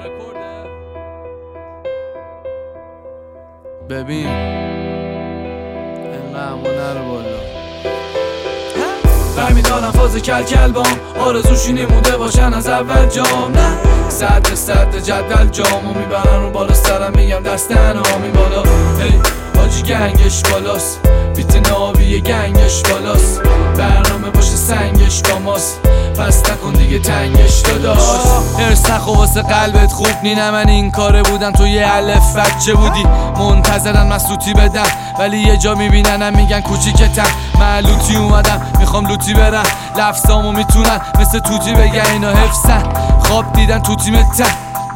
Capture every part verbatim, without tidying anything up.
ببین اینقدر همون نرو بالا برمیدارم فاز کل کل بام آرزوشونی مونده باشن از اول جام نه صد صد جدول جامو میبرن رو بالا سرم میگم دستن آمی بالا هی باجی گنگش بالاست بیت نابی گنگش بالاست برنامه باشه سنگش با ماست پس نکن دیگه تنگش داداش هرس نخو واسه قلبت خوب نی نه من این کاره بودم تو یه الف بچه بودی منتظرن من سوتی بدم ولی یه جا میبیننم میگن کوچیکتم من لوتی اومدم میخوام لوتی برم لفظامو میتونن مثل توتی بگن اینا حفظن خواب دیدن تو تیمتن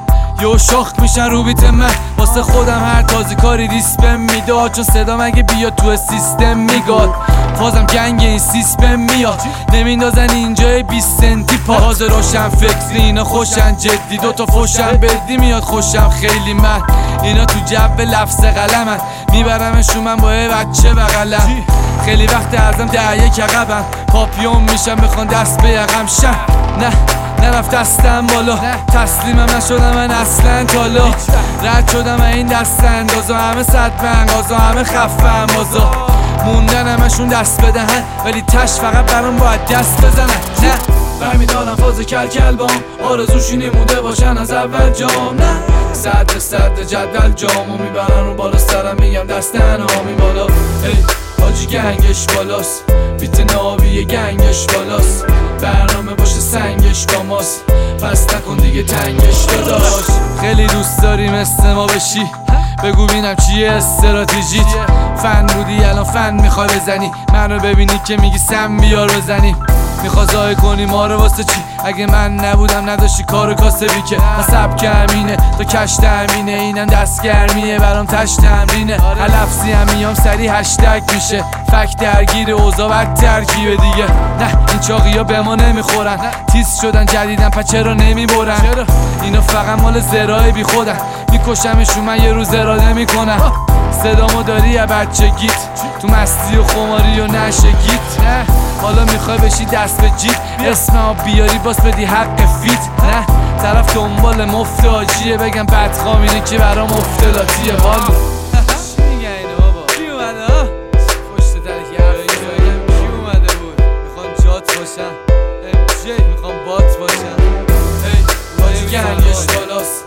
یو شاخ میشن رو بیت من واسه خودم هر تازی کاری ریسپم میداد چون صدا مگه بیاد تو سیستم میگاد فازم گنگ این سیسپم میاد نمیندازن اینجای بیست سنتی پا باز روشن فکری اینا خوشن جدی دوتا فوشن بدی میاد خوشم خیلی من اینا تو جو لفظ قلمن میبرمشون من با یه بچه بغلم خیلی وقت ازم ده یک عقبم پاپیون میشم بخوان دست به یقم شم نه نرفت دستم بالا تسلیمم نشدم من اصلا تالا رد شدم این دست اندازا همه صد بنگازا همه خفم بازا موندن همشون دست بدهن ولی تش فقط برام باید دست بزنن نه برمیدارم فاز کل کل بام آرزوشونی مونده باشن از اول جام نه صد صد جدول جامو میبرن رو بالا سرم میگم دستن آمی بالا هی حاجی گنگش بالاست بیت نابی گنگش بالاست برنامه باشه سنگش با ماست پس نکن دیگه تنگش داداش خیلی دوست داری مثل ما بشی بگو بینم چیه استراتژیت فن بودی الان فن میخوای بزنی منو ببینی که میگی سم بیار بزنی میخوای زای کنی ما رو واسه چی اگه من نبودم نداشتی کارو کاسبی که من سبک همینه تو کش تامینه اینم دست گرمیه برام تش تمرینه هر لفظی هم میام سری هشتگ میشه فک درگیر اوضاع بد ترکیبه دیگه نه این چاقی ها به ما نمیخورن تیز شدن جدیدن پس چرا نمیبرن اینا فقط مال زرای بی خودن میکشمشون من یه روز اراده میکنم صدامو داری یا بچگیت تو مستی و خماری و نشگیت نه حالا میخوای بشی دست به جیب اسمم بیاری باس بدی حق فیت نه طرف دنبال مفت آجیه بگم بدخوامینه که برام افتلاتیه والا چی میگن اینو بابا کی اومده ها پشت در یه بگم کی اومده بود میخوان جات باشن ام جی میخوان بات باشن هی باجی گنگش بالاست